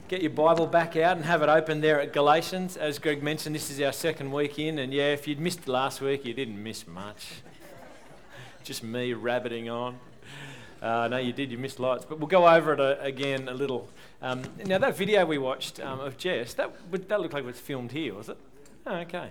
Get your Bible back out and have it open there at Galatians. As Greg mentioned, this is our second week in, and yeah, if you'd missed last week, you didn't miss much. Just me rabbiting on. No, you did, you missed lots. But we'll go over it again a little. Now, that video we watched of Jess, that looked like it was filmed here, was it? Oh, okay.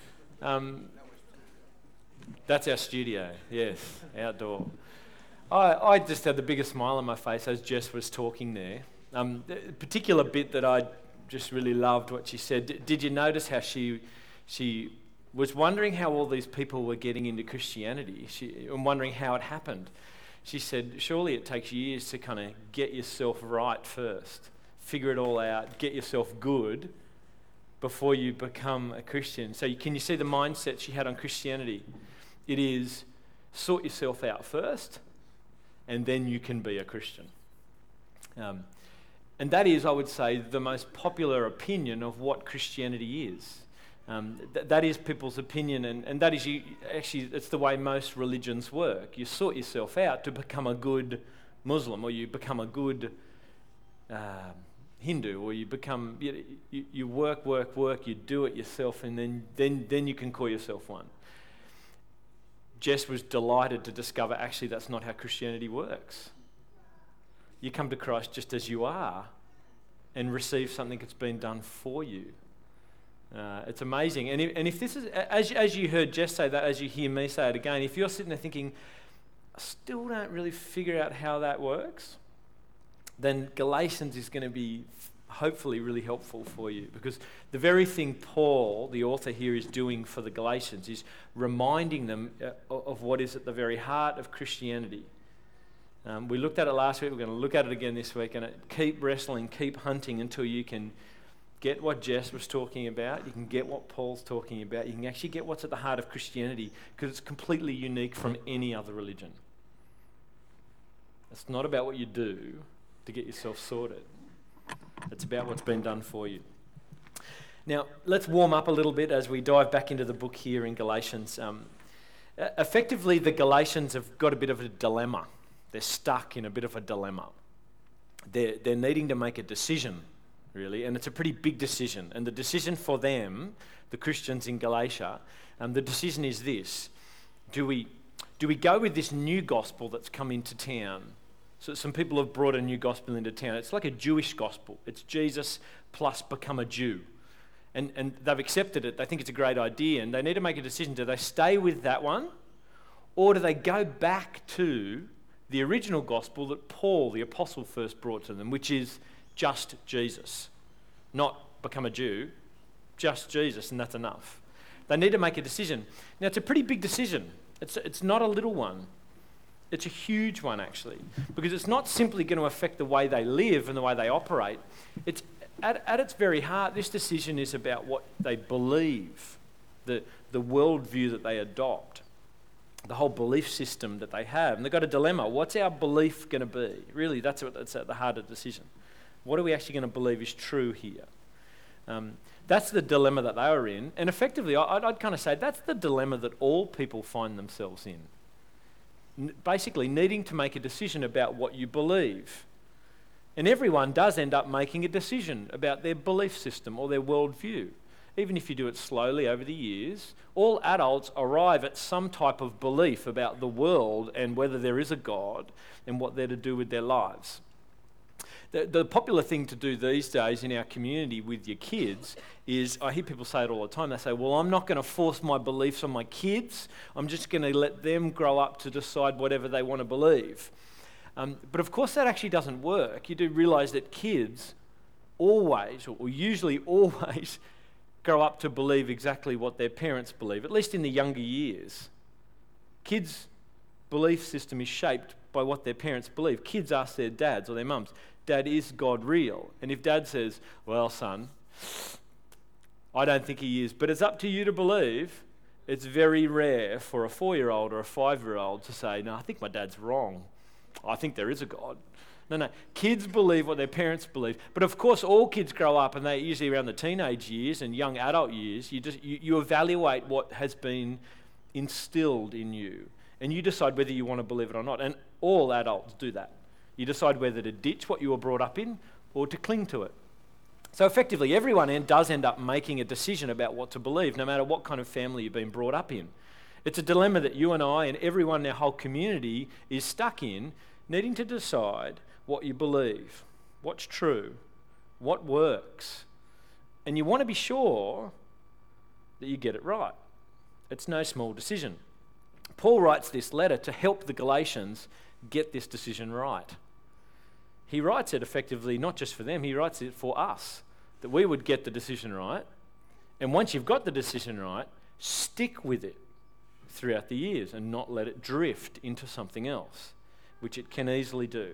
That's our studio, yes, outdoor. I just had the biggest smile on my face as Jess was talking there. The particular bit that I just really loved what she said. Did you notice how she was wondering how all these people were getting into Christianity and wondering how it happened? She said, surely it takes years to kind of get yourself right first, figure it all out, get yourself good before you become a Christian. So can you see the mindset she had on Christianity? It is sort yourself out first, and then you can be a Christian. And that is, I would say, the most popular opinion of what Christianity is. That is people's opinion, and that is actually, it's the way most religions work. You sort yourself out to become a good Muslim, or you become a good Hindu, or you become, you work, you do it yourself, and then you can call yourself one. Jess was delighted to discover actually that's not how Christianity works. You come to Christ just as you are and receive something that's been done for you. It's amazing. And if this is, as you heard Jess say that, as you hear me say it again, if you're sitting there thinking, I still don't really figure out how that works, then Galatians is going to be hopefully really helpful for you, because the very thing Paul, the author here, is doing for the Galatians is reminding them of what is at the very heart of Christianity. We looked at it last week, we're going to look at it again this week, and keep wrestling, keep hunting until you can get what Jess was talking about, you can get what Paul's talking about, you can actually get what's at the heart of Christianity, because it's completely unique from any other religion. It's not about what you do to get yourself sorted. It's about what's been done for you. Now, let's warm up a little bit as we dive back into the book here in Galatians. Effectively, the Galatians have got a bit of a dilemma. They're stuck in a bit of a dilemma. They're needing to make a decision, really, and it's a pretty big decision. And the decision for them, the Christians in Galatia, the decision is this. Do we go with this new gospel that's come into town? So some people have brought a new gospel into town. It's like a Jewish gospel. It's Jesus plus become a Jew. And they've accepted it. They think it's a great idea, and they need to make a decision. Do they stay with that one, or do they go back to the original gospel that Paul, the apostle, first brought to them, which is just Jesus? Not become a Jew, just Jesus, and that's enough. They need to make a decision. Now, it's a pretty big decision. It's not a little one. It's a huge one, actually, because it's not simply going to affect the way they live and the way they operate. It's at its very heart, this decision is about what they believe, the worldview that they adopt, the whole belief system that they have. And they've got a dilemma. What's our belief going to be? Really, that's at the heart of the decision. What are we actually going to believe is true here? That's the dilemma that they were in. And effectively, I'd kind of say that's the dilemma that all people find themselves in. Basically needing to make a decision about what you believe. And everyone does end up making a decision about their belief system or their worldview. Even if you do it slowly over the years, all adults arrive at some type of belief about the world and whether there is a God and what they're to do with their lives. The popular thing to do these days in our community with your kids is, I hear people say it all the time, they say, well, I'm not going to force my beliefs on my kids, I'm just going to let them grow up to decide whatever they want to believe. But of course that actually doesn't work. You do realise that kids always, or usually always, grow up to believe exactly what their parents believe, at least in the younger years. Kids' belief system is shaped by what their parents believe. Kids ask their dads or their mums, Dad, is God real? And if Dad says, well, son, I don't think he is, but it's up to you to believe, it's very rare for a 4-year-old or a 5-year-old to say, no, I think my dad's wrong. I think there is a God. No. Kids believe what their parents believe. But of course, all kids grow up, and they're usually around the teenage years and young adult years. You evaluate what has been instilled in you, and you decide whether you want to believe it or not. And all adults do that. You decide whether to ditch what you were brought up in or to cling to it. So effectively, everyone does end up making a decision about what to believe, no matter what kind of family you've been brought up in. It's a dilemma that you and I and everyone in our whole community is stuck in, needing to decide what you believe, what's true, what works. And you want to be sure that you get it right. It's no small decision. Paul writes this letter to help the Galatians get this decision right. He writes it effectively not just for them, he writes it for us, that we would get the decision right. And once you've got the decision right, stick with it throughout the years and not let it drift into something else, which it can easily do.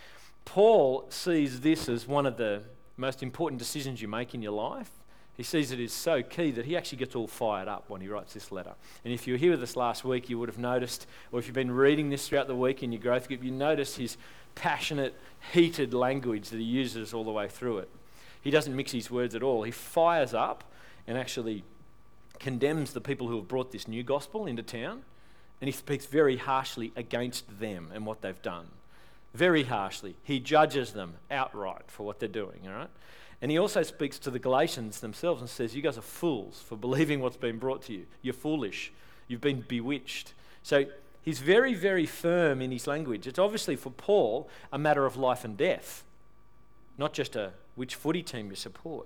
Paul sees this as one of the most important decisions you make in your life. He sees it as so key that he actually gets all fired up when he writes this letter. And if you were here with us last week, you would have noticed, or if you've been reading this throughout the week in your growth group, you noticed his passionate, heated language that he uses all the way through it. He doesn't mix his words at all. He fires up and actually condemns the people who have brought this new gospel into town, and he speaks very harshly against them and what they've done. Very harshly. He judges them outright for what they're doing, all right? And he also speaks to the Galatians themselves and says, you guys are fools for believing what's been brought to you. You're foolish. You've been bewitched. So he's very, very firm in his language. It's obviously for Paul a matter of life and death, not just which footy team you support.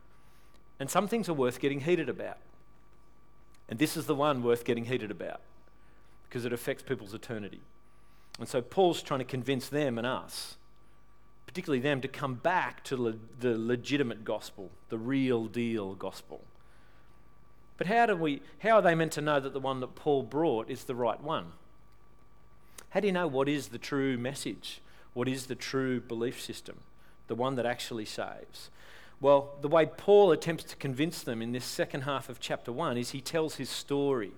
And some things are worth getting heated about. And this is the one worth getting heated about because it affects people's eternity. And so Paul's trying to convince them and us, particularly them, to come back to the legitimate gospel, the real deal gospel. But how are they meant to know that the one that Paul brought is the right one? How do you know what is the true message? What is the true belief system? The one that actually saves? Well, the way Paul attempts to convince them in this second half of chapter 1 is he tells his story.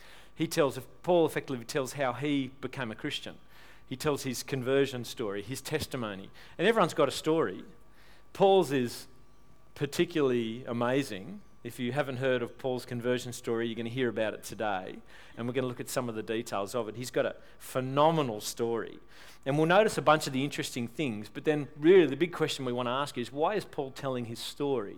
Paul effectively tells how he became a Christian. He tells his conversion story, his testimony. And everyone's got a story. Paul's is particularly amazing. If you haven't heard of Paul's conversion story, you're going to hear about it today. And we're going to look at some of the details of it. He's got a phenomenal story. And we'll notice a bunch of the interesting things. But then really the big question we want to ask is, why is Paul telling his story?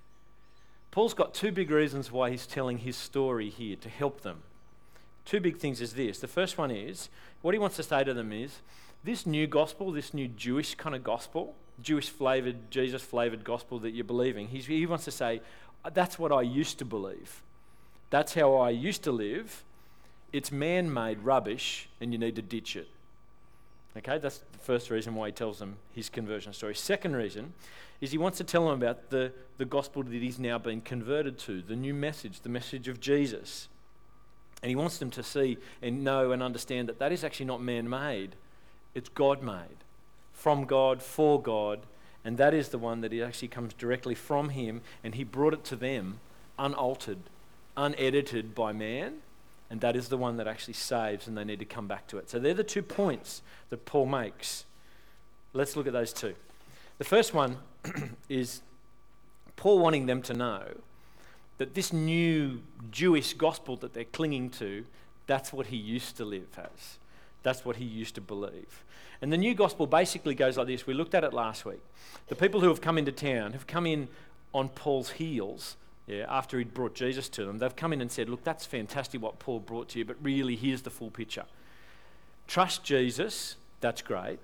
Paul's got two big reasons why he's telling his story here to help them. Two big things is this. The first one is, what he wants to say to them is, this new gospel, this new Jewish kind of gospel, Jewish-flavoured, Jesus-flavoured gospel that you're believing, he wants to say, that's what I used to believe. That's how I used to live. It's man-made rubbish and you need to ditch it. Okay, that's the first reason why he tells them his conversion story. Second reason is he wants to tell them about the gospel that he's now been converted to, the new message, the message of Jesus. And he wants them to see and know and understand that is actually not man-made. It's God-made. From God, for God. And that is the one that it actually comes directly from him. And he brought it to them unaltered, unedited by man. And that is the one that actually saves, and they need to come back to it. So they're the 2 points that Paul makes. Let's look at those two. The first one is Paul wanting them to know that this new Jewish gospel that they're clinging to, that's what he used to live as. That's what he used to believe. And the new gospel basically goes like this. We looked at it last week. The people who have come into town have come in on Paul's heels, after he'd brought Jesus to them. They've come in and said, look, that's fantastic what Paul brought to you, but really here's the full picture. Trust Jesus, that's great,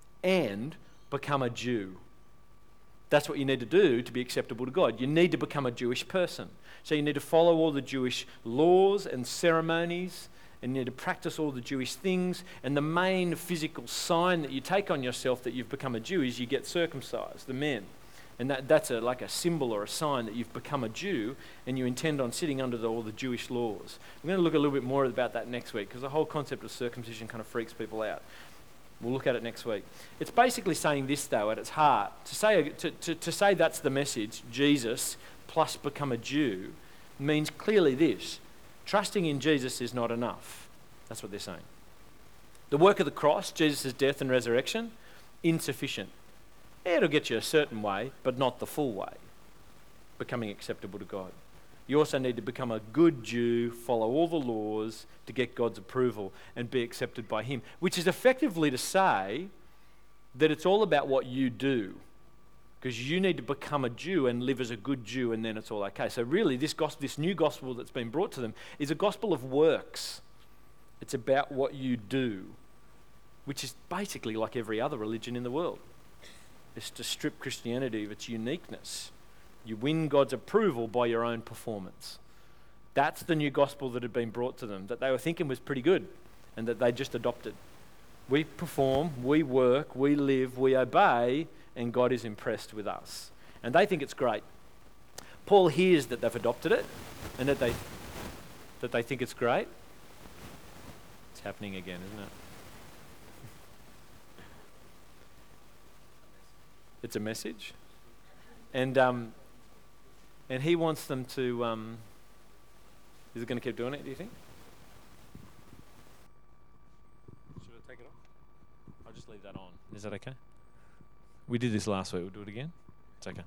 and become a Jew. That's what you need to do to be acceptable to God. You need to become a Jewish person. So you need to follow all the Jewish laws and ceremonies, and you need to practice all the Jewish things. And the main physical sign that you take on yourself that you've become a Jew is you get circumcised, the men. And that's like a symbol or a sign that you've become a Jew and you intend on sitting under all the Jewish laws. We're going to look a little bit more about that next week because the whole concept of circumcision kind of freaks people out. We'll look at it next week. It's basically saying this, though, at its heart. To say that's the message, Jesus plus become a Jew, means clearly this. Trusting in Jesus is not enough. That's what they're saying. The work of the cross, Jesus' death and resurrection, insufficient. It'll get you a certain way, but not the full way. Becoming acceptable to God. You also need to become a good Jew, follow all the laws to get God's approval and be accepted by him, which is effectively to say that it's all about what you do. because you need to become a Jew and live as a good Jew, and then it's all okay. So really, this new gospel that's been brought to them is a gospel of works. It's about what you do, which is basically like every other religion in the world. It's to strip Christianity of its uniqueness. You win God's approval by your own performance. That's the new gospel that had been brought to them, that they were thinking was pretty good and that they just adopted. We perform, we work, we live, we obey, and God is impressed with us. And they think it's great. Paul hears that they've adopted it and that they think it's great. It's happening again, isn't it? It's a message. And he wants them to... is it going to keep doing it, do you think? Should I take it off? I'll just leave that on. Is that okay? We did this last week. We'll do it again? It's okay.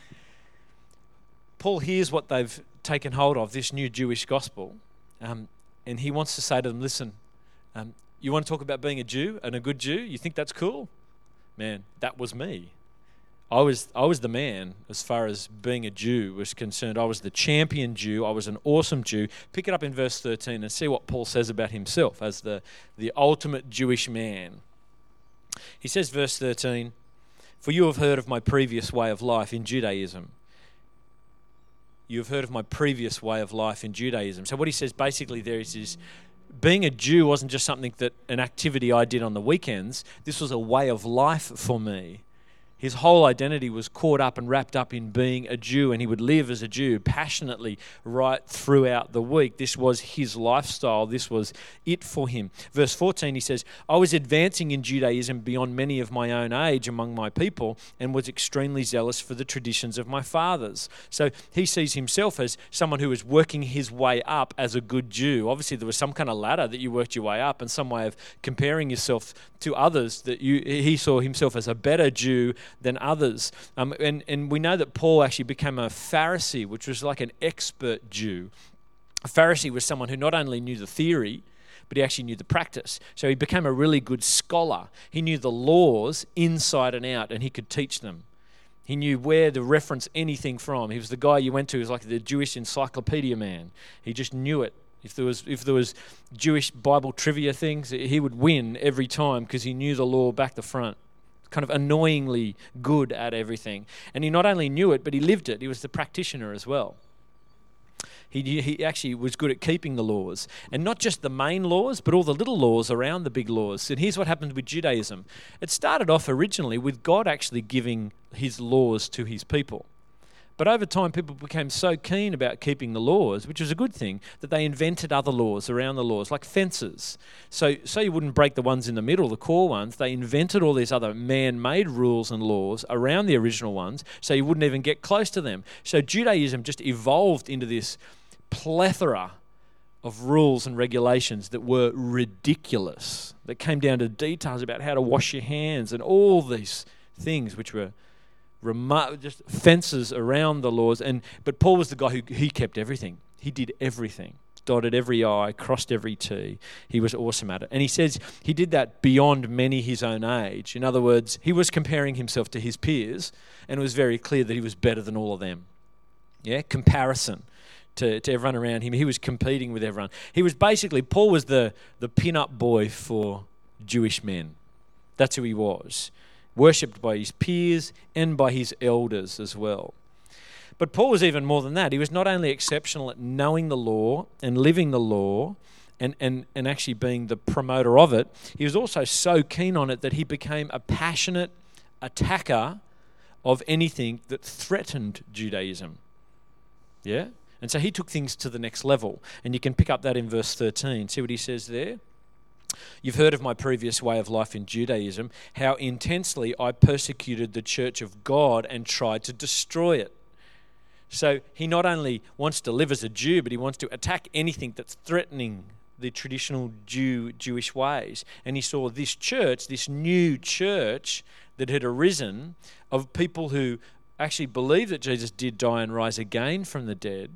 Paul hears what they've taken hold of, this new Jewish gospel, and he wants to say to them, listen, you want to talk about being a Jew and a good Jew? You think that's cool? Man, that was me. I was the man as far as being a Jew was concerned. I was the champion Jew. I was an awesome Jew. Pick it up in verse 13 and see what Paul says about himself as the ultimate Jewish man. He says, verse 13, "For you have heard of my previous way of life in Judaism." You have heard of my previous way of life in Judaism. So what he says basically there is being a Jew wasn't just something that an activity I did on the weekends. This was a way of life for me. His whole identity was caught up and wrapped up in being a Jew, and he would live as a Jew passionately right throughout the week. This was his lifestyle. This was it for him. Verse 14, he says, "I was advancing in Judaism beyond many of my own age among my people and was extremely zealous for the traditions of my fathers." So he sees himself as someone who was working his way up as a good Jew. Obviously, there was some kind of ladder that you worked your way up and some way of comparing yourself to others, that he saw himself as a better Jew than others. And we know that Paul actually became a Pharisee, which was like an expert Jew. A Pharisee was someone who not only knew the theory, but he actually knew the practice. So he became a really good scholar. He knew the laws inside and out, and he could teach them. He knew where to reference anything from. He was the guy you went to, he was like the Jewish encyclopedia man. He just knew it. If there was Jewish Bible trivia things, he would win every time because he knew the law back to front. Kind of annoyingly good at everything. And he not only knew it, but he lived it. He was the practitioner as well. He actually was good at keeping the laws. And not just the main laws, but all the little laws around the big laws. And here's what happened with Judaism. It started off originally with God actually giving his laws to his people. But over time, people became so keen about keeping the laws, which was a good thing, that they invented other laws around the laws, like fences. So you wouldn't break the ones in the middle, the core ones. They invented all these other man-made rules and laws around the original ones, so you wouldn't even get close to them. So Judaism just evolved into this plethora of rules and regulations that were ridiculous, that came down to details about how to wash your hands and all these things which were just fences around the laws. But Paul was the guy who he kept everything. He did everything. Dotted every I, crossed every T. He was awesome at it. And he says he did that beyond many his own age. In other words, he was comparing himself to his peers, and it was very clear that he was better than all of them. Yeah, comparison to everyone around him. He was competing with everyone. He was basically, Paul was the pin-up boy for Jewish men. That's who he was. Worshipped by his peers and by his elders as well. But Paul was even more than that. He was not only exceptional at knowing the law and living the law and actually being the promoter of it, he was also so keen on it that he became a passionate attacker of anything that threatened Judaism. Yeah? And so he took things to the next level. And you can pick up that in verse 13. See what he says there? "You've heard of my previous way of life in Judaism, how intensely I persecuted the church of God and tried to destroy it." So he not only wants to live as a Jew, but he wants to attack anything that's threatening the traditional Jewish ways. And he saw this church, this new church that had arisen of people who actually believed that Jesus did die and rise again from the dead,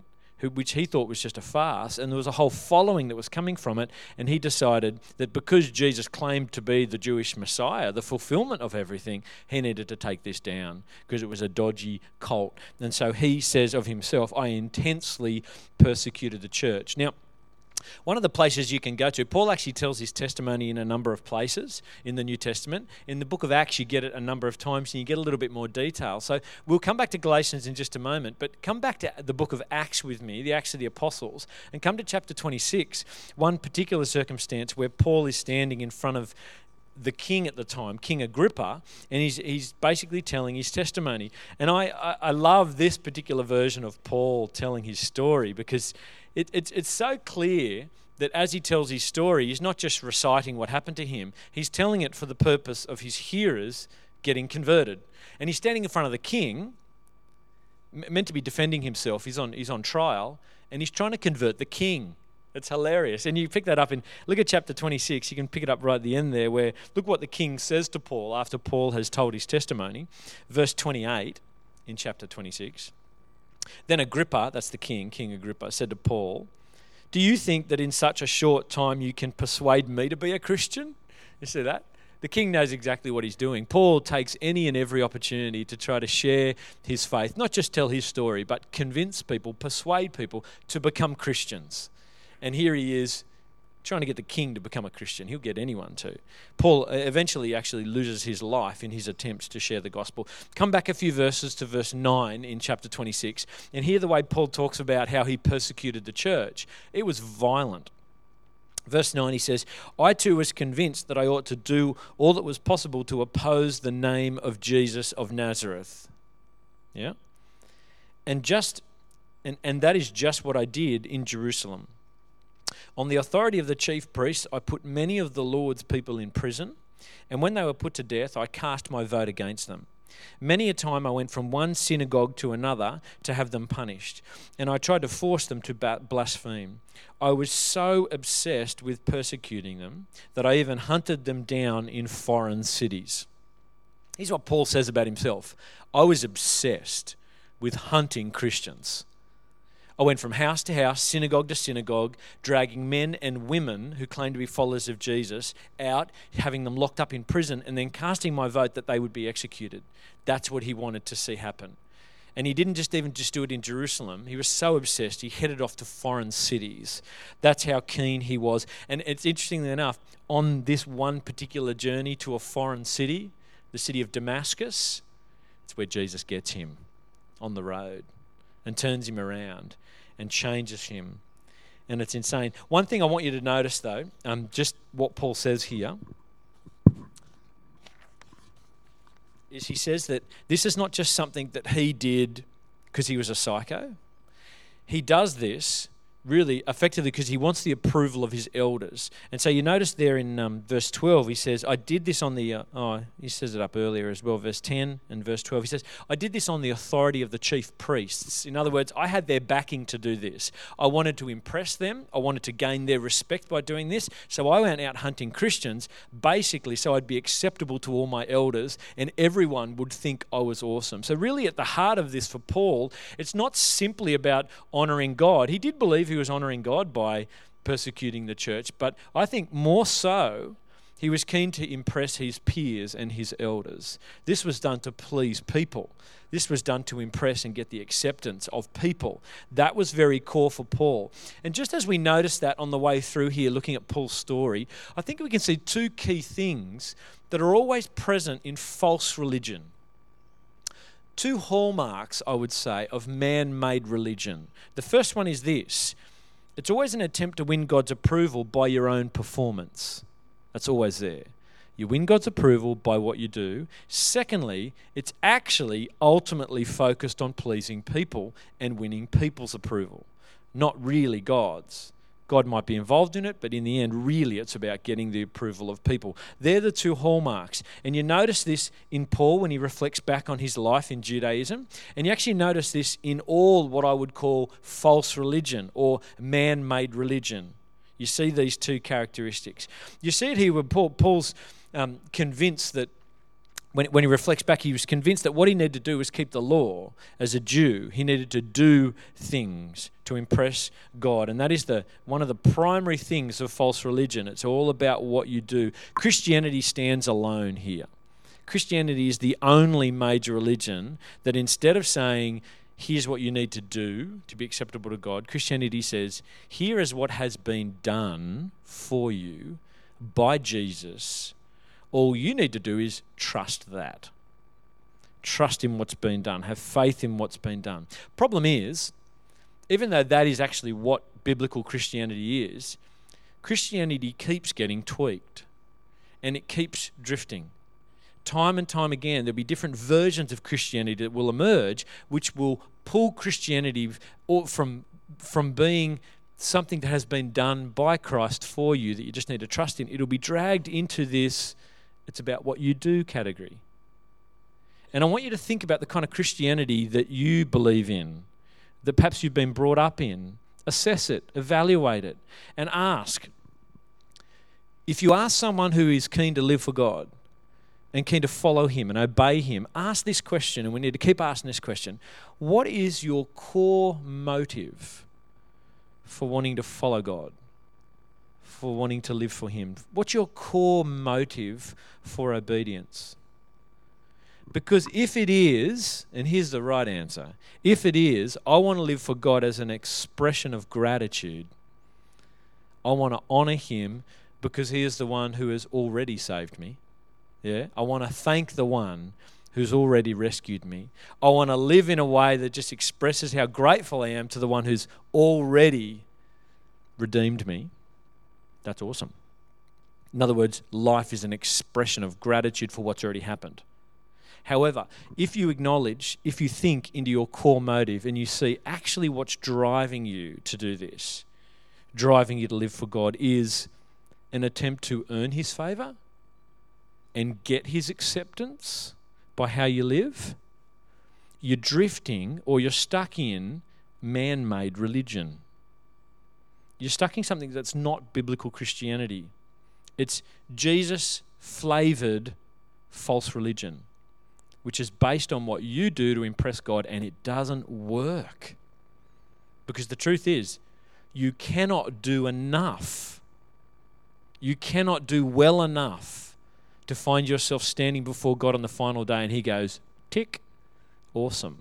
which he thought was just a farce, and there was a whole following that was coming from it, and he decided that because Jesus claimed to be the Jewish Messiah, the fulfillment of everything, he needed to take this down because it was a dodgy cult. And so he says of himself, I intensely persecuted the church. Now, one of the places you can go to, Paul actually tells his testimony in a number of places in the New Testament. In the book of Acts, you get it a number of times and you get a little bit more detail. So we'll come back to Galatians in just a moment, but come back to the book of Acts with me, the Acts of the Apostles, and come to chapter 26, one particular circumstance where Paul is standing in front of the king at the time, King Agrippa, and he's basically telling his testimony. And I love this particular version of Paul telling his story because it's so clear that as he tells his story, he's not just reciting what happened to him, he's telling it for the purpose of his hearers getting converted. And he's standing in front of the king, meant to be defending himself, he's on trial, and he's trying to convert the king. It's hilarious. And you pick that up look at chapter 26, you can pick it up right at the end there, where look what the king says to Paul after Paul has told his testimony. Verse 28 in chapter 26. Then Agrippa, that's the king, King Agrippa, said to Paul, do you think that in such a short time you can persuade me to be a Christian? You see that? The king knows exactly what he's doing. Paul takes any and every opportunity to try to share his faith, not just tell his story, but convince people, persuade people to become Christians. And here he is trying to get the king to become a Christian. He'll get anyone to. Paul eventually actually loses his life in his attempts to share the gospel. Come back a few verses to verse 9 in chapter 26 and hear the way Paul talks about how he persecuted the church. It was violent. Verse 9 he says, I too was convinced that I ought to do all that was possible to oppose the name of Jesus of Nazareth. Yeah? And that is just what I did in Jerusalem. On the authority of the chief priests, I put many of the Lord's people in prison, and when they were put to death, I cast my vote against them. Many a time I went from one synagogue to another to have them punished, and I tried to force them to blaspheme. I was so obsessed with persecuting them that I even hunted them down in foreign cities. Here's what Paul says about himself. I was obsessed with hunting Christians. I went from house to house, synagogue to synagogue, dragging men and women who claimed to be followers of Jesus out, having them locked up in prison, and then casting my vote that they would be executed. That's what he wanted to see happen. And he didn't just do it in Jerusalem. He was so obsessed, he headed off to foreign cities. That's how keen he was. And it's interestingly enough, on this one particular journey to a foreign city, the city of Damascus, it's where Jesus gets him on the road and turns him around and changes him. And it's insane. One thing I want you to notice, though, just what Paul says here, is he says that this is not just something that he did because he was a psycho. He does this really effectively because he wants the approval of his elders. And so you notice there in verse 12, he says, I did this on the, he says it up earlier as well, verse 10 and verse 12. He says, I did this on the authority of the chief priests. In other words, I had their backing to do this. I wanted to impress them. I wanted to gain their respect by doing this. So I went out hunting Christians, basically so I'd be acceptable to all my elders and everyone would think I was awesome. So really at the heart of this for Paul, it's not simply about honouring God. He did believe he was honouring God by persecuting the church, but I think more so, he was keen to impress his peers and his elders. This was done to please people. This was done to impress and get the acceptance of people. That was very core for Paul. And just as we notice that on the way through here, looking at Paul's story, I think we can see two key things that are always present in false religion. Two hallmarks, I would say, of man-made religion. The first one is this. It's always an attempt to win God's approval by your own performance. That's always there. You win God's approval by what you do. Secondly, it's actually ultimately focused on pleasing people and winning people's approval, not really God's. God might be involved in it, but in the end, really, it's about getting the approval of people. They're the two hallmarks. And you notice this in Paul when he reflects back on his life in Judaism. And you actually notice this in all what I would call false religion or man-made religion. You see these two characteristics. You see it here where Paul's convinced that when he reflects back, he was convinced that what he needed to do was keep the law. As a Jew, he needed to do things to impress God. And that is one of the primary things of false religion. It's all about what you do. Christianity stands alone here. Christianity is the only major religion that instead of saying, here's what you need to do to be acceptable to God, Christianity says, here is what has been done for you by Jesus. All you need to do is trust that. Trust in what's been done. Have faith in what's been done. Problem is, even though that is actually what biblical Christianity is, Christianity keeps getting tweaked and it keeps drifting. Time and time again, there'll be different versions of Christianity that will emerge, which will pull Christianity from being something that has been done by Christ for you that you just need to trust in. It'll be dragged into this, it's about what you do category. And I want you to think about the kind of Christianity that you believe in, that perhaps you've been brought up in. Assess it, evaluate it, and ask. If you ask someone who is keen to live for God and keen to follow him and obey him, ask this question, and we need to keep asking this question. What is your core motive for wanting to follow God, for wanting to live for him? What's your core motive for obedience? Because if it is, and here's the right answer, if it is, I want to live for God as an expression of gratitude. I want to honour him because he is the one who has already saved me. Yeah, I want to thank the one who's already rescued me. I want to live in a way that just expresses how grateful I am to the one who's already redeemed me. That's awesome. In other words, life is an expression of gratitude for what's already happened. However, if you acknowledge, if you think into your core motive and you see actually what's driving you to do this, driving you to live for God is an attempt to earn his favour and get his acceptance by how you live, you're drifting or you're stuck in man-made religion. You're stuck in something that's not biblical Christianity. It's Jesus-flavoured false religion, which is based on what you do to impress God, and it doesn't work. Because the truth is, you cannot do enough. You cannot do well enough to find yourself standing before God on the final day and he goes, tick, awesome.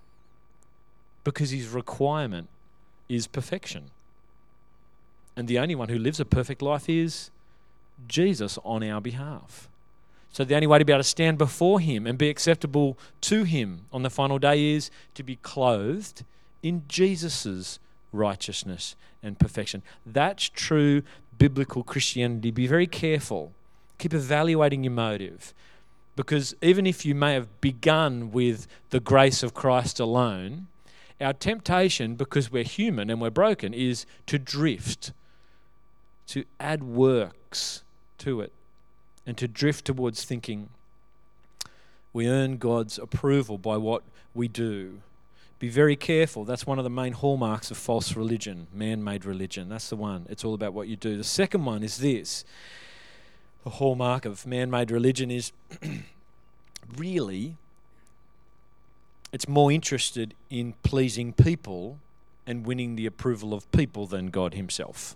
Because his requirement is perfection. And the only one who lives a perfect life is Jesus on our behalf. So the only way to be able to stand before him and be acceptable to him on the final day is to be clothed in Jesus's righteousness and perfection. That's true biblical Christianity. Be very careful. Keep evaluating your motive. Because even if you may have begun with the grace of Christ alone, our temptation, because we're human and we're broken, is to drift, to add works to it, and to drift towards thinking we earn God's approval by what we do. Be very careful. That's one of the main hallmarks of false religion, man-made religion. That's the one. It's all about what you do. The second one is this. The hallmark of man-made religion is really, it's more interested in pleasing people and winning the approval of people than God himself.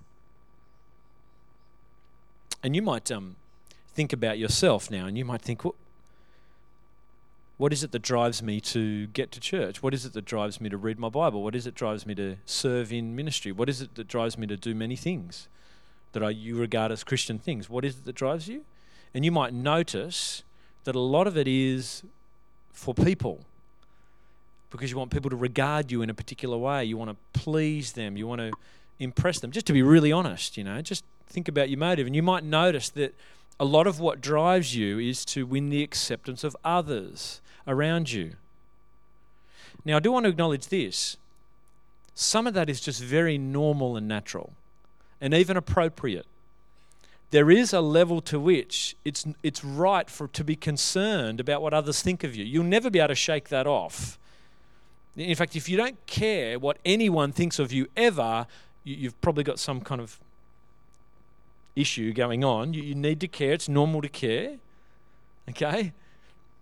And you might think about yourself now, and you might think, what is it that drives me to get to church? What is it that drives me to read my Bible? What is it that drives me to serve in ministry? What is it that drives me to do many things that you regard as Christian things? What is it that drives you? And you might notice that a lot of it is for people, because you want people to regard you in a particular way. You want to please them. You want to impress them. Just to be really honest, just think about your motive. And you might notice that a lot of what drives you is to win the acceptance of others around you. Now, I do want to acknowledge this. Some of that is just very normal and natural and even appropriate. There is a level to which it's right to be concerned about what others think of you. You'll never be able to shake that off. In fact, if you don't care what anyone thinks of you ever, you've probably got some kind of issue going on. You need to care. It's normal to care. Okay?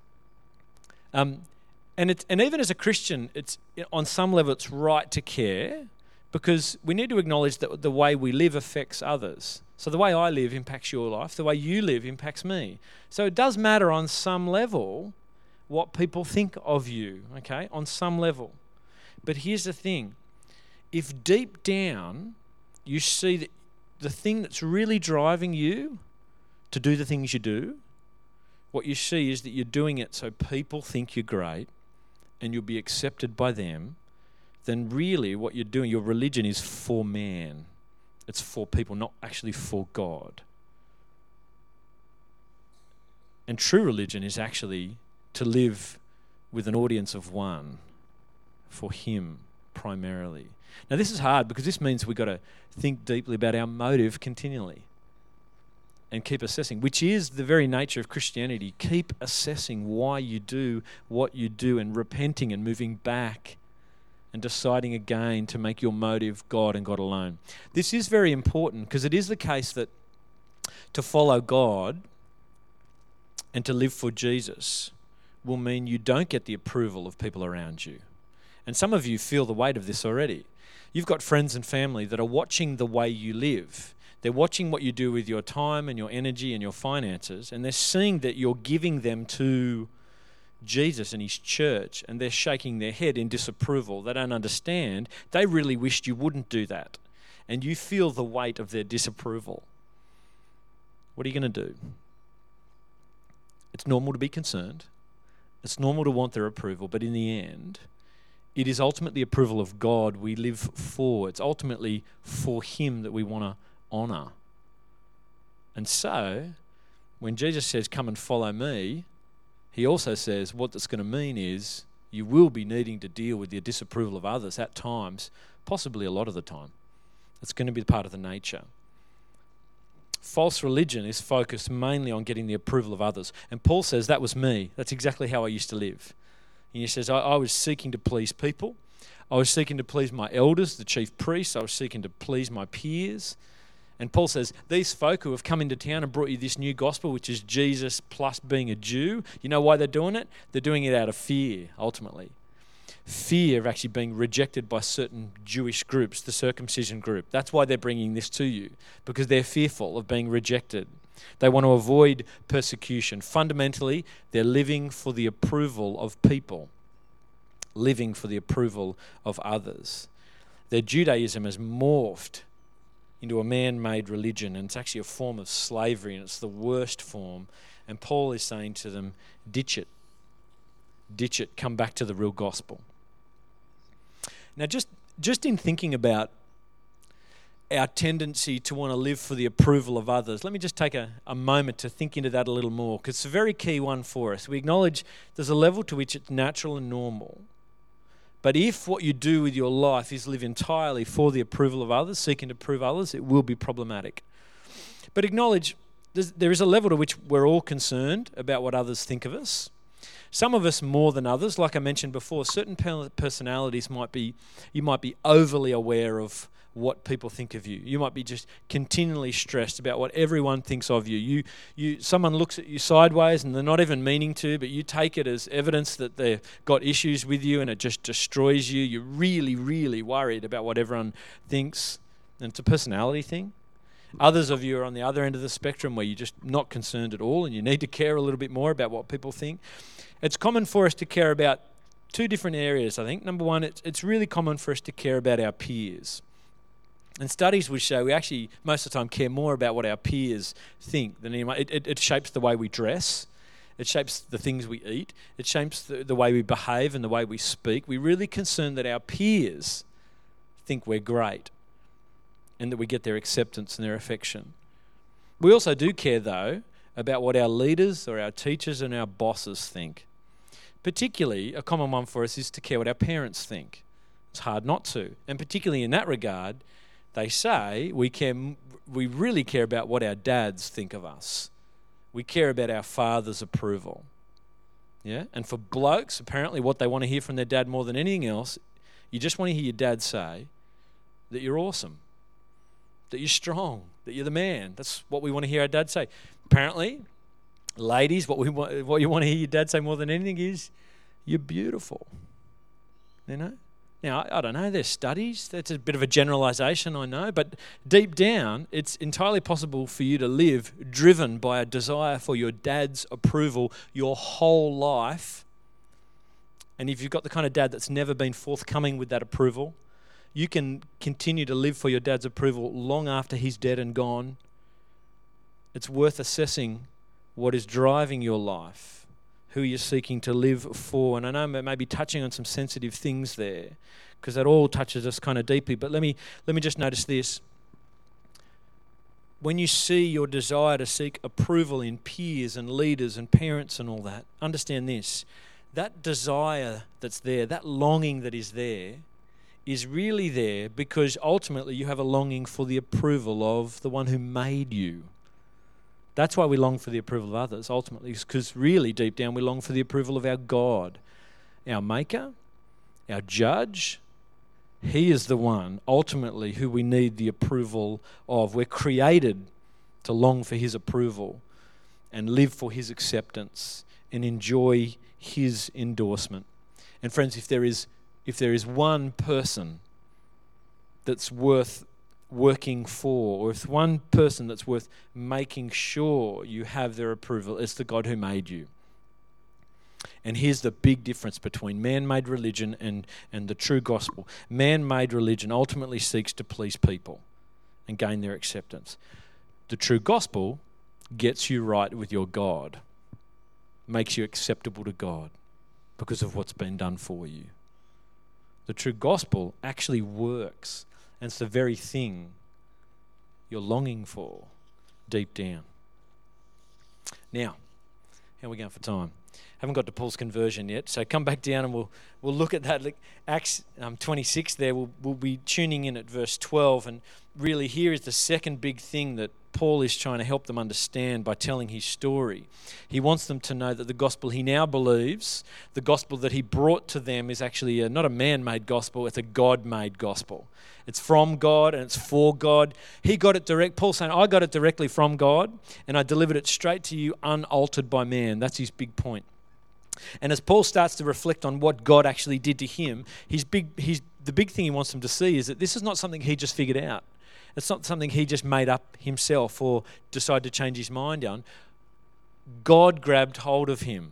And even as a Christian, it's on some level it's right to care, because we need to acknowledge that the way we live affects others. So the way I live impacts your life. The way you live impacts me. So it does matter on some level what people think of you, okay, on some level. But here's the thing. If deep down you see that the thing that's really driving you to do the things you do, what you see is that you're doing it so people think you're great and you'll be accepted by them, then really what you're doing, your religion is for man. It's for people, not actually for God. And true religion is actually to live with an audience of one, for Him primarily. Now this is hard because this means we've got to think deeply about our motive continually and keep assessing, which is the very nature of Christianity. Keep assessing why you do what you do and repenting and moving back and deciding again to make your motive God and God alone. This is very important because it is the case that to follow God and to live for Jesus will mean you don't get the approval of people around you. And some of you feel the weight of this already. You've got friends and family that are watching the way you live. They're watching what you do with your time and your energy and your finances, and they're seeing that you're giving them to Jesus and His church, and they're shaking their head in disapproval. They don't understand. They really wished you wouldn't do that. And you feel the weight of their disapproval. What are you going to do? It's normal to be concerned. It's normal to want their approval, but in the end, it is ultimately approval of God we live for. It's ultimately for Him that we want to honour. And so, when Jesus says, come and follow me, He also says what that's going to mean is you will be needing to deal with the disapproval of others at times, possibly a lot of the time. It's going to be part of the nature. False religion is focused mainly on getting the approval of others. And Paul says, that was me. That's exactly how I used to live. And he says, I was seeking to please people. I was seeking to please my elders, the chief priests. I was seeking to please my peers. And Paul says, these folk who have come into town and brought you this new gospel, which is Jesus plus being a Jew, you know why they're doing it? They're doing it out of fear, ultimately. Fear of actually being rejected by certain Jewish groups, the circumcision group. That's why they're bringing this to you, because they're fearful of being rejected. They want to avoid persecution. Fundamentally, they're living for the approval of people, living for the approval of others. Their Judaism has morphed into a man-made religion, and it's actually a form of slavery, and it's the worst form. And Paul is saying to them, ditch it. Ditch it. Come back to the real gospel. Now, just in thinking about our tendency to want to live for the approval of others, let me just take a moment to think into that a little more, because it's a very key one for us. We acknowledge there's a level to which it's natural and normal. But if what you do with your life is live entirely for the approval of others, seeking to prove others, it will be problematic. But acknowledge there is a level to which we're all concerned about what others think of us. Some of us more than others. Like I mentioned before, certain personalities you might be overly aware of what people think of you. You might be just continually stressed about what everyone thinks of you. Someone looks at you sideways and they're not even meaning to, but you take it as evidence that they've got issues with you and it just destroys you. You're really, really worried about what everyone thinks. And it's a personality thing. Others of you are on the other end of the spectrum where you're just not concerned at all and you need to care a little bit more about what people think. It's common for us to care about two different areas, I think. Number one, it's really common for us to care about our peers. And studies would show we actually, most of the time, care more about what our peers think than anyone. It shapes the way we dress. It shapes the things we eat. It shapes the way we behave and the way we speak. We're really concerned that our peers think we're great and that we get their acceptance and their affection. We also do care, though, about what our leaders or our teachers and our bosses think. Particularly, a common one for us is to care what our parents think. It's hard not to. And particularly in that regard, they say we really care about what our dads think of us. We care about our father's approval. Yeah? And for blokes, apparently what they want to hear from their dad more than anything else, you just want to hear your dad say that you're awesome, that you're strong, that you're the man. That's what we want to hear our dad say. Apparently, ladies, what you want to hear your dad say more than anything is you're beautiful. You know? Now, I don't know, there's studies. That's a bit of a generalization, I know. But deep down, it's entirely possible for you to live driven by a desire for your dad's approval your whole life. And if you've got the kind of dad that's never been forthcoming with that approval, you can continue to live for your dad's approval long after he's dead and gone. It's worth assessing what is driving your life, who you're seeking to live for. And I know I may be touching on some sensitive things there, because that all touches us kind of deeply. But let me just notice this. When you see your desire to seek approval in peers and leaders and parents and all that, understand this. That desire that's there, that longing that is there, is really there because ultimately you have a longing for the approval of the one who made you. That's why we long for the approval of others, ultimately, because really deep down we long for the approval of our God, our Maker, our Judge. He is the one, ultimately, who we need the approval of. We're created to long for His approval and live for His acceptance and enjoy His endorsement. And friends, if there is one person that's worth working for, or if one person that's worth making sure you have their approval, it's the God who made you. And here's the big difference between man-made religion and the true gospel. Man-made religion ultimately seeks to please people and gain their acceptance. The true gospel gets you right with your God, makes you acceptable to God because of what's been done for you. The true gospel actually works, and it's the very thing you're longing for deep down. Now, how are we going for time? Haven't got to Paul's conversion yet, so come back down and we'll look at that. Acts 26 there, we'll be tuning in at verse 12, and really here is the second big thing that Paul is trying to help them understand by telling his story. He wants them to know that the gospel he now believes, the gospel that he brought to them, is actually not a man-made gospel, it's a God-made gospel. It's from God and it's for God. He got it direct. Paul's saying, I got it directly from God and I delivered it straight to you unaltered by man. That's his big point. And as Paul starts to reflect on what God actually did to him, the big thing he wants them to see is that this is not something he just figured out. It's not something he just made up himself or decided to change his mind on. God grabbed hold of him.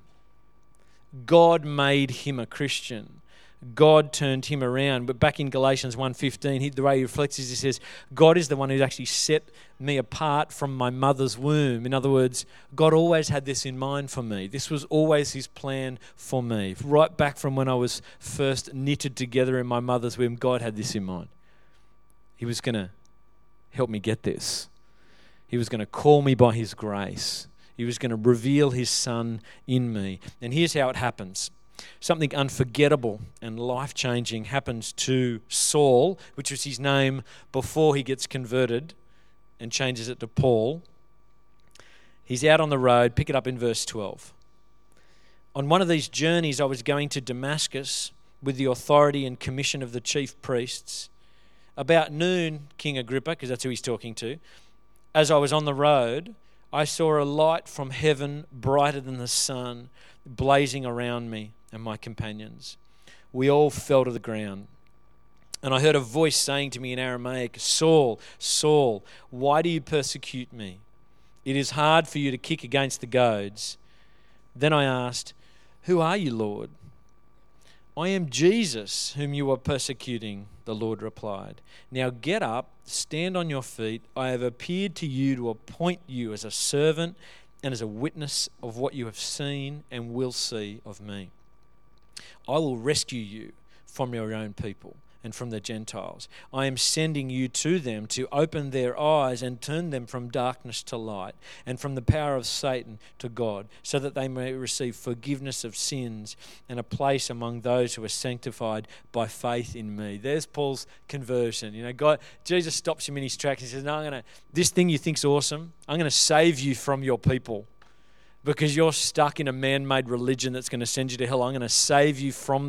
God made him a Christian. God turned him around. But back in Galatians 1:15, the way he reflects is he says, God is the one who's actually set me apart from my mother's womb. In other words, God always had this in mind for me. This was always his plan for me. Right back from when I was first knitted together in my mother's womb, God had this in mind. He was going to help me get this. He was going to call me by his grace. He was going to reveal his Son in me. And here's how it happens. Something unforgettable and life-changing happens to Saul, which was his name before he gets converted and changes it to Paul. He's out on the road. Pick it up in verse 12. On one of these journeys, I was going to Damascus with the authority and commission of the chief priests. About noon, King Agrippa, because that's who he's talking to, as I was on the road, I saw a light from heaven brighter than the sun blazing around me and my companions. We all fell to the ground. And I heard a voice saying to me in Aramaic, Saul, Saul, why do you persecute me? It is hard for you to kick against the goads. Then I asked, who are you, Lord? I am Jesus, whom you are persecuting, the Lord replied. Now get up, stand on your feet. I have appeared to you to appoint you as a servant and as a witness of what you have seen and will see of me. I will rescue you from your own people and from the Gentiles. I am sending you to them to open their eyes and turn them from darkness to light and from the power of Satan to God, so that they may receive forgiveness of sins and a place among those who are sanctified by faith in me. There's Paul's conversion. You know, Jesus stops him in his tracks and says, no, this thing you think's awesome, I'm going to save you from your people. Because you're stuck in a man-made religion that's going to send you to hell. I'm going to save you from that.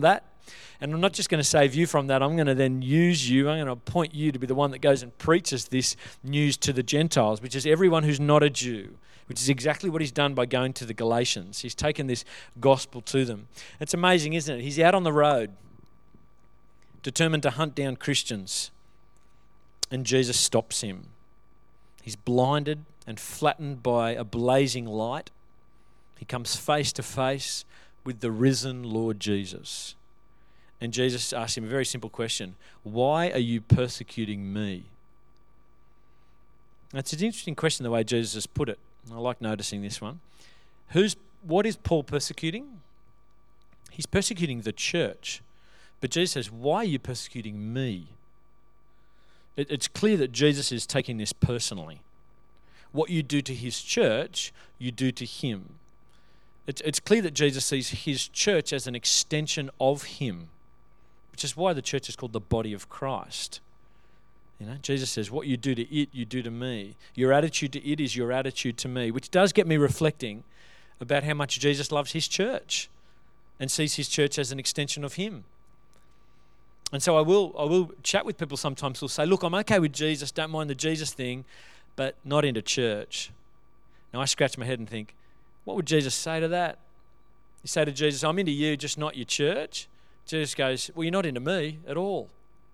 And I'm not just going to save you from that. I'm going to then use you. I'm going to appoint you to be the one that goes and preaches this news to the Gentiles, which is everyone who's not a Jew, which is exactly what he's done by going to the Galatians. He's taken this gospel to them. It's amazing, isn't it? He's out on the road, determined to hunt down Christians, and Jesus stops him. He's blinded and flattened by a blazing light. He comes face to face with the risen Lord Jesus. And Jesus asks him a very simple question. Why are you persecuting me? That's an interesting question, the way Jesus has put it. I like noticing this one. What is Paul persecuting? He's persecuting the church. But Jesus says, why are you persecuting me? It's clear that Jesus is taking this personally. What you do to his church, you do to him. It's clear that Jesus sees his church as an extension of him, which is why the church is called the body of Christ. You know, Jesus says, what you do to it, you do to me. Your attitude to it is your attitude to me, which does get me reflecting about how much Jesus loves his church and sees his church as an extension of him. And so I will chat with people sometimes who'll say, look, I'm okay with Jesus, don't mind the Jesus thing, but not into church. Now I scratch my head and think, what would Jesus say to that? You say to Jesus, I'm into you, just not your church. Jesus goes, well, you're not into me at all.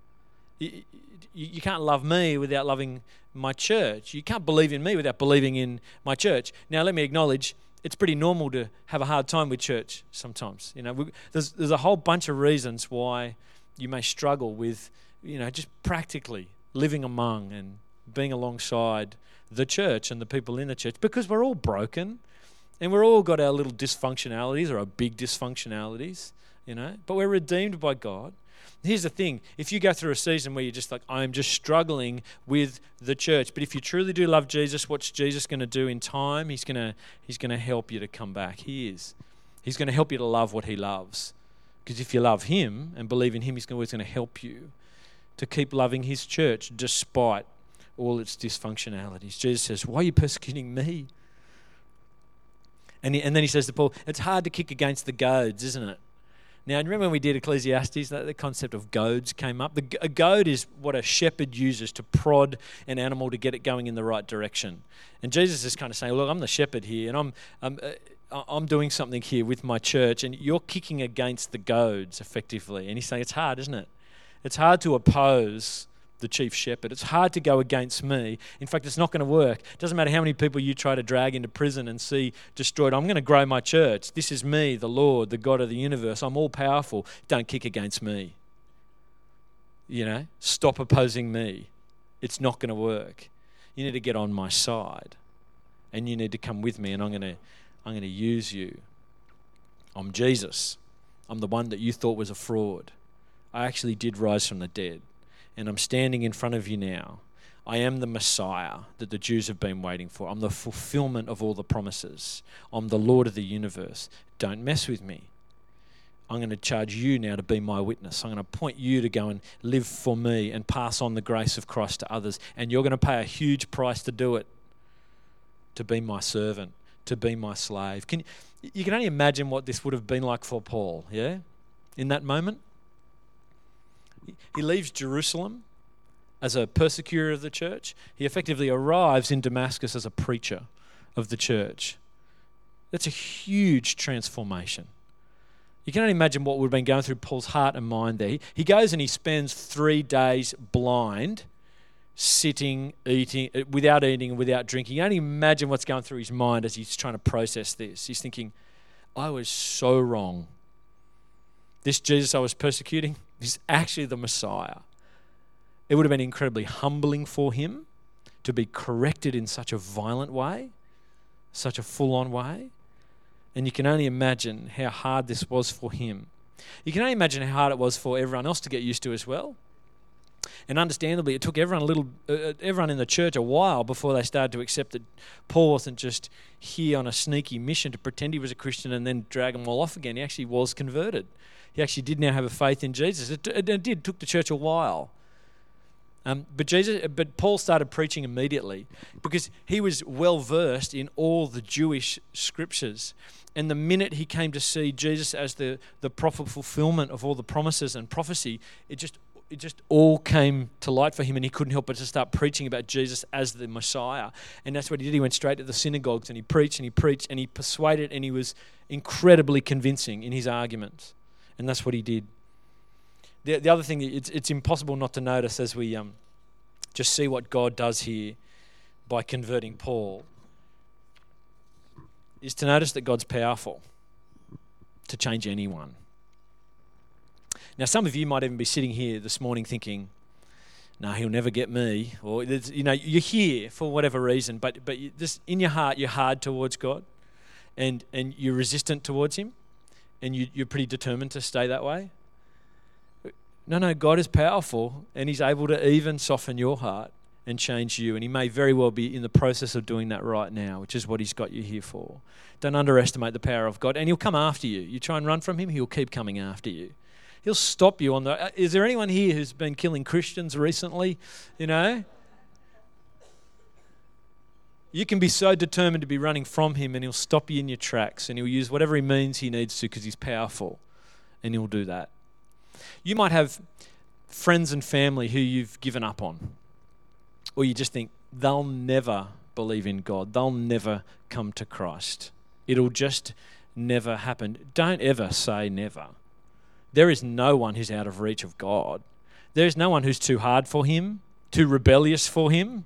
You can't love me without loving my church. You can't believe in me without believing in my church. Now, let me acknowledge, it's pretty normal to have a hard time with church sometimes. You know, there's a whole bunch of reasons why you may struggle with, you know, just practically living among and being alongside the church and the people in the church, because we're all broken and we're all got our little dysfunctionalities or our big dysfunctionalities, you know, but we're redeemed by God. Here's the thing, if you go through a season where you're just like, I'm just struggling with the church, but if you truly do love Jesus, what's Jesus going to do in time? He's going to help you to come back. He is. He's going to help you to love what he loves. Because if you love him and believe in him, he's always going to help you to keep loving his church despite all its dysfunctionalities. Jesus says, why are you persecuting me? And then he says to Paul, it's hard to kick against the goads, isn't it? Now, remember when we did Ecclesiastes, the concept of goads came up? A goad is what a shepherd uses to prod an animal to get it going in the right direction. And Jesus is kind of saying, look, I'm the shepherd here, and I'm doing something here with my church, and you're kicking against the goads effectively. And he's saying, it's hard, isn't it? It's hard to oppose the chief shepherd. It's hard to go against me. In fact, it's not going to work. It doesn't matter how many people you try to drag into prison and see destroyed. I'm going to grow my church. This is me, the Lord, the God of the universe. I'm all powerful. Don't kick against me. You know, stop opposing me. It's not going to work. You need to get on my side, and you need to come with me, and I'm going to use you. I'm Jesus. I'm the one that you thought was a fraud. I actually did rise from the dead. And I'm standing in front of you now. I am the Messiah that the Jews have been waiting for. I'm the fulfillment of all the promises. I'm the Lord of the universe. Don't mess with me. I'm going to charge you now to be my witness. I'm going to point you to go and live for me and pass on the grace of Christ to others. And you're going to pay a huge price to do it, to be my servant, to be my slave. You can only imagine what this would have been like for Paul, yeah? In that moment. He leaves Jerusalem as a persecutor of the church. He effectively arrives in Damascus as a preacher of the church. That's a huge transformation. You can only imagine what would have been going through Paul's heart and mind there. He goes and he spends 3 days blind, sitting, eating, without eating and without drinking. You can only imagine what's going through his mind as he's trying to process this. He's thinking, I was so wrong. This Jesus I was persecuting is actually the Messiah. It would have been incredibly humbling for him to be corrected in such a violent way, such a full-on way. And you can only imagine how hard this was for him. You can only imagine how hard it was for everyone else to get used to as well. And understandably, it took everyone in the church a while before they started to accept that Paul wasn't just here on a sneaky mission to pretend he was a Christian and then drag them all off again. He actually was converted. He actually did now have a faith in Jesus. It took the church a while. But Paul started preaching immediately because he was well versed in all the Jewish scriptures. And the minute he came to see Jesus as the proper fulfillment of all the promises and prophecy, it just all came to light for him, and he couldn't help but to start preaching about Jesus as the Messiah. And that's what he did. He went straight to the synagogues and he preached and he preached and he persuaded, and he was incredibly convincing in his arguments. And that's what he did. The other thing, it's impossible not to notice as we just see what God does here by converting Paul, is to notice that God's powerful to change anyone. Now, some of you might even be sitting here this morning thinking, no, he'll never get me. Or, you're here for whatever reason, but this, in your heart, you're hard towards God and you're resistant towards him, and you're pretty determined to stay that way. No, God is powerful, and he's able to even soften your heart and change you, and he may very well be in the process of doing that right now, which is what he's got you here for. Don't underestimate the power of God, and he'll come after you. You try and run from him, he'll keep coming after you. He'll stop you on the... Is there anyone here who's been killing Christians recently? You can be so determined to be running from him, and he'll stop you in your tracks, and he'll use whatever he means he needs to because he's powerful, and he'll do that. You might have friends and family who you've given up on, or you just think they'll never believe in God. They'll never come to Christ. It'll just never happen. Don't ever say never. There is no one who's out of reach of God. There is no one who's too hard for him, too rebellious for him.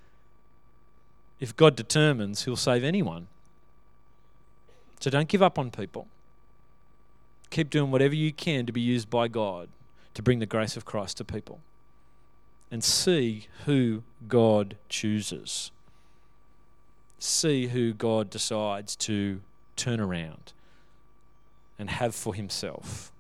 If God determines, he'll save anyone. So don't give up on people. Keep doing whatever you can to be used by God to bring the grace of Christ to people. And see who God chooses. See who God decides to turn around and have for himself.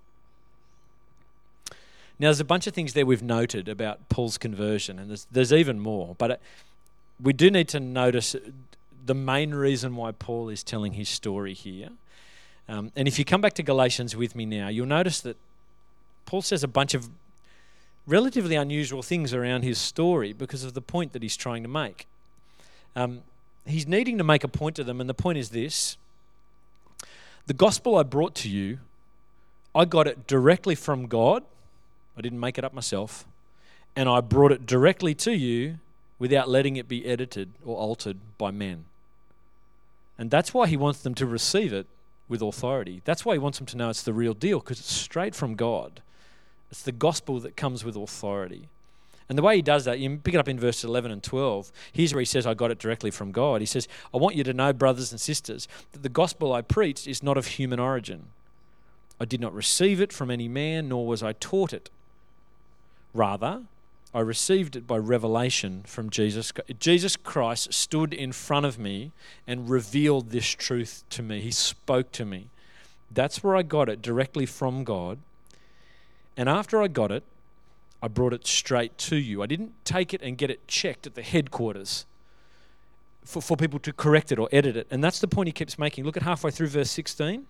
Now, there's a bunch of things there we've noted about Paul's conversion, and there's even more. But we do need to notice the main reason why Paul is telling his story here. And if you come back to Galatians with me now, you'll notice that Paul says a bunch of relatively unusual things around his story because of the point that he's trying to make. He's needing to make a point to them, and the point is this. The gospel I brought to you, I got it directly from God. I didn't make it up myself. And I brought it directly to you without letting it be edited or altered by men. And that's why he wants them to receive it with authority. That's why he wants them to know it's the real deal, because it's straight from God. It's the gospel that comes with authority. And the way he does that, you pick it up in verses 11 and 12. Here's where he says, I got it directly from God. He says, I want you to know, brothers and sisters, that the gospel I preached is not of human origin. I did not receive it from any man, nor was I taught it. Rather, I received it by revelation from Jesus. Jesus Christ stood in front of me and revealed this truth to me. He spoke to me. That's where I got it, directly from God. And after I got it, I brought it straight to you. I didn't take it and get it checked at the headquarters for people to correct it or edit it. And that's the point he keeps making. Look at halfway through verse 16.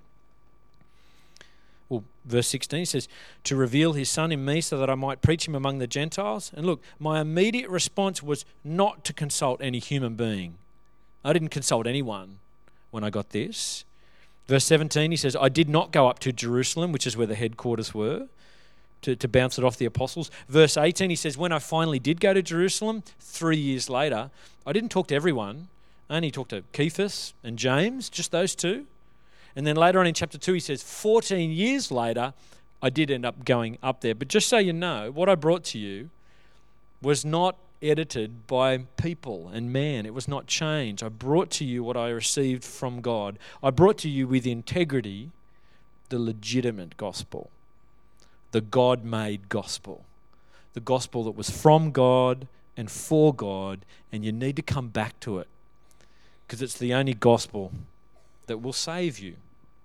Well, verse 16 says, to reveal his son in me so that I might preach him among the Gentiles. And look, my immediate response was not to consult any human being. I didn't consult anyone when I got this. Verse 17, he says, I did not go up to Jerusalem, which is where the headquarters were, to bounce it off the apostles. Verse 18, he says, when I finally did go to Jerusalem, 3 years later, I didn't talk to everyone. I only talked to Cephas and James, just those two. And then later on in chapter 2, he says, 14 years later, I did end up going up there. But just so you know, what I brought to you was not edited by people and man. It was not changed. I brought to you what I received from God. I brought to you with integrity the legitimate gospel, the God-made gospel, the gospel that was from God and for God, and you need to come back to it because it's the only gospel that will save you.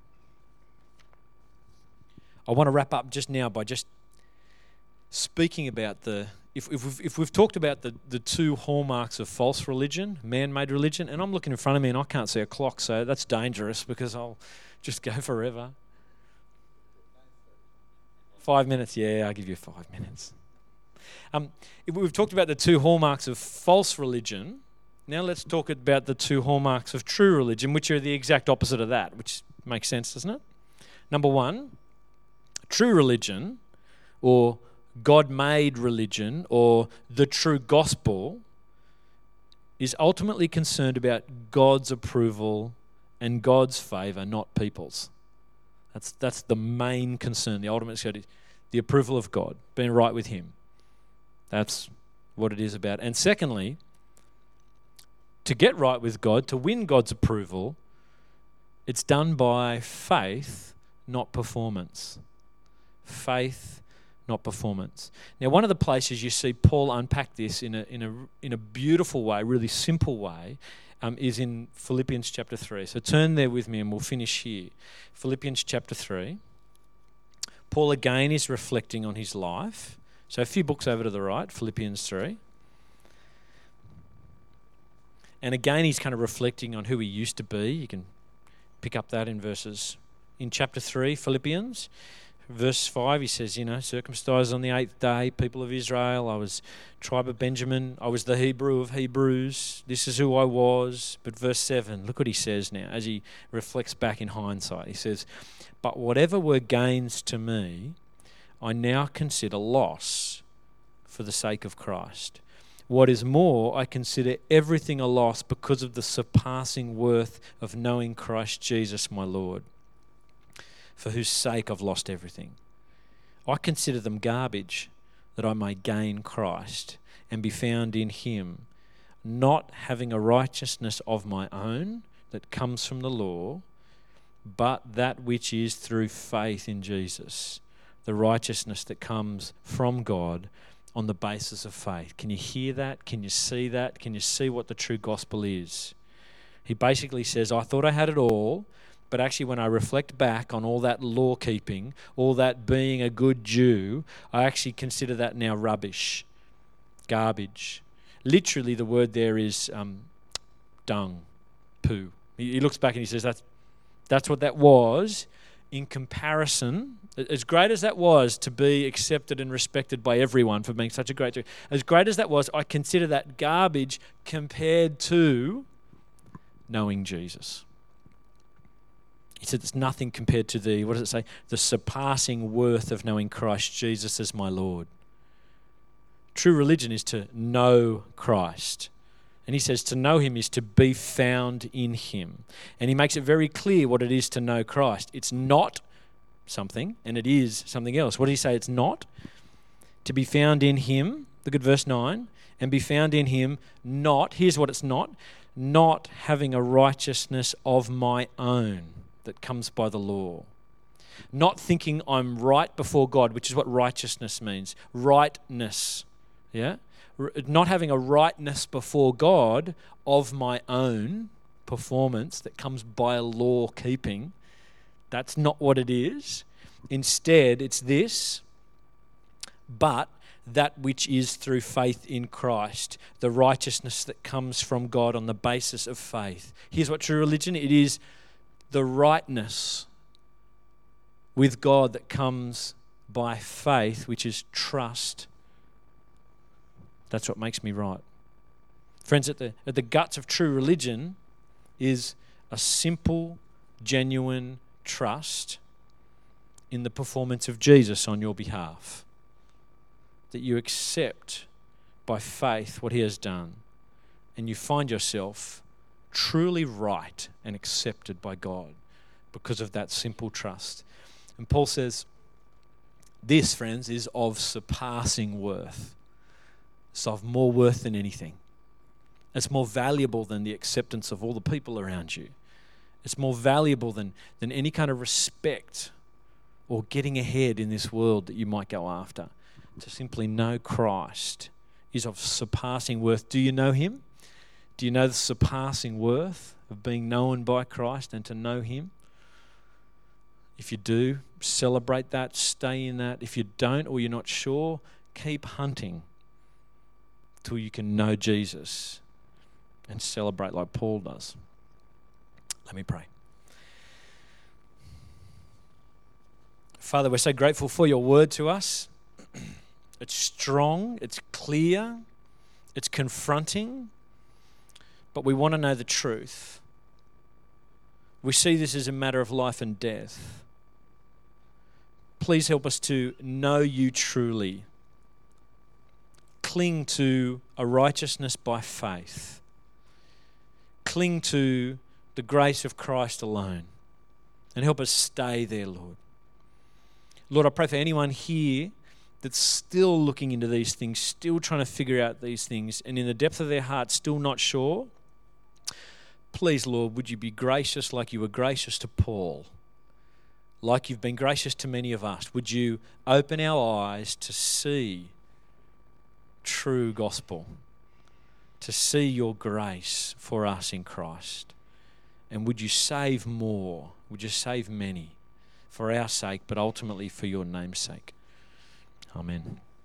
I want to wrap up just now by just speaking about if we've talked about the two hallmarks of false religion, man-made religion, and I'm looking in front of me and I can't see a clock, so that's dangerous because I'll just go forever. 5 minutes, yeah, I'll give you 5 minutes. If we've talked about the two hallmarks of false religion, now let's talk about the two hallmarks of true religion, which are the exact opposite of that, which Makes sense, doesn't it? Number one, true religion, or God-made religion, or the true gospel, is ultimately concerned about God's approval and God's favour, not people's. That's the main concern, the ultimate concern, the approval of God, being right with Him. That's what it is about. And secondly, to get right with God, to win God's approval, it's done by faith, not performance. Faith, not performance. Now, one of the places you see Paul unpack this in a beautiful way, really simple way, is in Philippians chapter 3. So turn there with me and we'll finish here. Philippians chapter 3. Paul again is reflecting on his life. So a few books over to the right, Philippians 3. And again, he's kind of reflecting on who he used to be. You can pick up that in chapter 3, Philippians. Verse 5, he says, circumcised on the 8th day, people of Israel, I was tribe of Benjamin, I was the Hebrew of Hebrews, this is who I was. But verse 7, look what he says now, as he reflects back in hindsight. He says, but whatever were gains to me, I now consider loss for the sake of Christ. What is more, I consider everything a loss because of the surpassing worth of knowing Christ Jesus my Lord, for whose sake I've lost everything. I consider them garbage, that I may gain Christ and be found in Him, not having a righteousness of my own that comes from the law, but that which is through faith in Jesus, the righteousness that comes from God on the basis of faith. Can you hear that? Can you see that? Can you see what the true gospel is? He basically says, I thought I had it all, but actually when I reflect back on all that law keeping, all that being a good Jew, I actually consider that now rubbish, garbage. Literally the word there is dung, poo. He looks back and he says, that's what that was in comparison. As great as that was to be accepted and respected by everyone for being such a great Jew, as great as that was, I consider that garbage compared to knowing Jesus. He said it's nothing compared to the surpassing worth of knowing Christ Jesus as my Lord. True religion is to know Christ. And he says to know Him is to be found in Him. And he makes it very clear what it is to know Christ. It's not something, and it is something else. What did he say it's not? To be found in Him, look at verse 9, and be found in Him not, here's what it's not having a righteousness of my own that comes by the law. Not thinking I'm right before God, which is what righteousness means. Rightness. Yeah? Not having a rightness before God of my own performance that comes by law keeping. That's not what it is. Instead, it's this, but that which is through faith in Christ, the righteousness that comes from God on the basis of faith. Here's what true religion is. It is the rightness with God that comes by faith, which is trust. That's what makes me right. Friends, at the guts of true religion is a simple, genuine trust in the performance of Jesus on your behalf. That you accept by faith what He has done, and you find yourself truly right and accepted by God because of that simple trust. And Paul says, this, friends, is of surpassing worth. It's of more worth than anything. It's more valuable than the acceptance of all the people around you. It's more valuable than any kind of respect or getting ahead in this world that you might go after. To simply know Christ is of surpassing worth. Do you know Him? Do you know the surpassing worth of being known by Christ and to know Him? If you do, celebrate that, stay in that. If you don't or you're not sure, keep hunting till you can know Jesus and celebrate like Paul does. Let me pray. Father, we're so grateful for your word to us. It's strong, it's clear, it's confronting, but we want to know the truth. We see this as a matter of life and death. Please help us to know you truly. Cling to a righteousness by faith. Cling to the grace of Christ alone. And help us stay there, Lord. Lord, I pray for anyone here that's still looking into these things, still trying to figure out these things, and in the depth of their heart still not sure. Please, Lord, would you be gracious like you were gracious to Paul, like you've been gracious to many of us. Would you open our eyes to see true gospel, to see your grace for us in Christ? And would you save more? Would you save many for our sake, but ultimately for your name's sake? Amen.